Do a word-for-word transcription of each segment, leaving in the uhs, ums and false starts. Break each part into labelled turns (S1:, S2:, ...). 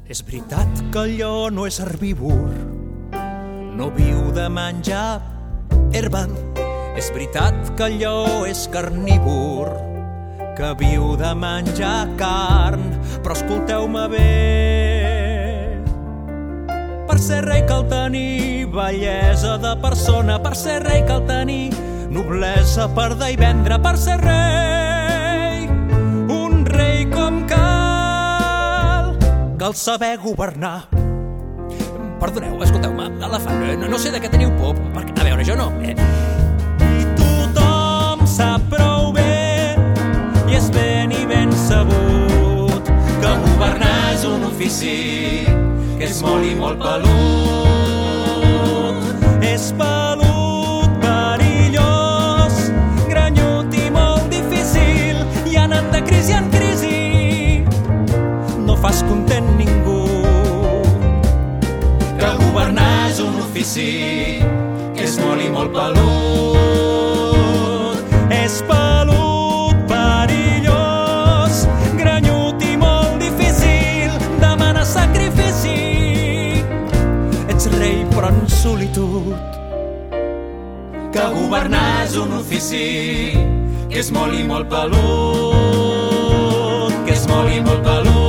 S1: És veritat que el lleó no és herbívor, no viu de menjar herba. És veritat que el lleó és carnívor, que viu de menjar carn. Però escolteu-me bé, per ser rei cal tenir bellesa de persona, per ser rei cal tenir noblesa per dar i vendre, per ser rei, un rei com cal. Cal saber governar. Perdoneu, escolteu-me, elefant, no, no sé de què teniu por, perquè, a veure, jo no... Eh? I tothom sap prou bé, i és ben i ben sabut, que governar és un ofici que és molt i molt pelut. És pelut, perillós, granyut i molt difícil, i anant de crisi en crisi no fas content ningú. Que governar és un ofici que és molt i molt pelut. És pelut, perillós, granyut i molt difícil, demana sacrifici. Ets rei però en solitud. Que governar és un ofici que és molt i molt pelut, que és molt i molt pelut.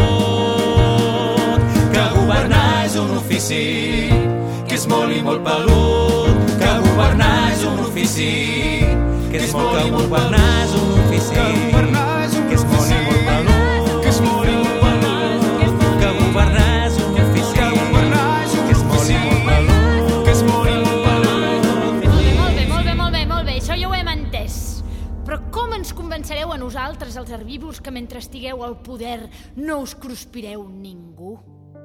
S1: Un ofici que és molt i molt pelut. Que governar és un ofici que és molt i molt governar és un ofici que és molt i molt pelut, que és molt i molt pelut. Que governar és un ofici que és molt i molt pelut, que és molt i molt pelut.
S2: Molt bé, molt bé, molt bé, molt bé, això ja ho hem entès. Però com ens convencereu a nosaltres, els herbívors, que mentre estigueu al poder no us cruspireu ningú?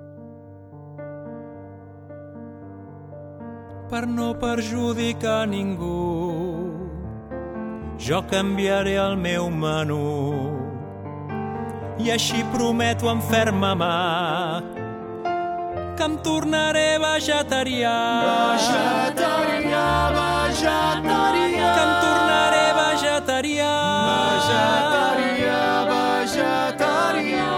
S1: Per no perjudicar ningú, jo canviaré el meu menú i així prometo amb ferma mà que em tornaré vegetarià.
S3: Vegetarià, vegetarià.
S1: Que em tornaré vegetarià.
S3: Vegetarià, vegetarià.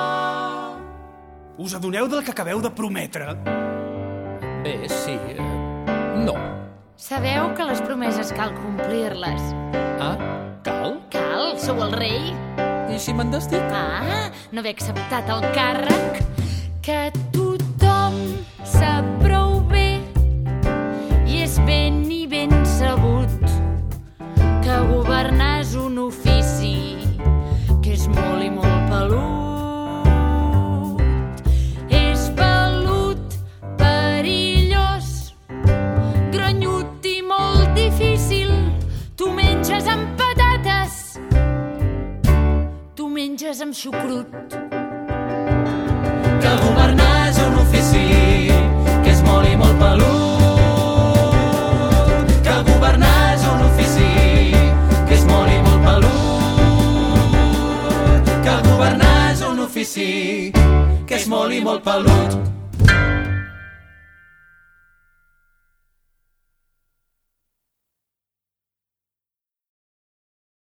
S4: Us adoneu del que acabeu de prometre?
S1: Bé, sí... No.
S2: Sabeu que les promeses cal complir-les.
S1: Ah, cal?
S2: Cal, sou el rei.
S1: I si me'n desdic?
S2: Ah, no haver acceptat el càrrec. Que tothom sap prou bé, i és ben i ben sabut, que governar és un ofici que és molt i molt pelut. És pelut, perillós, granyut i molt difícil. Tu menges amb patates, tu menges amb xucrut.
S1: Que governar és un ofici que és molt i molt pelut. Que governar és un ofici que és molt i molt pelut. Que governar és un ofici que és molt i molt pelut.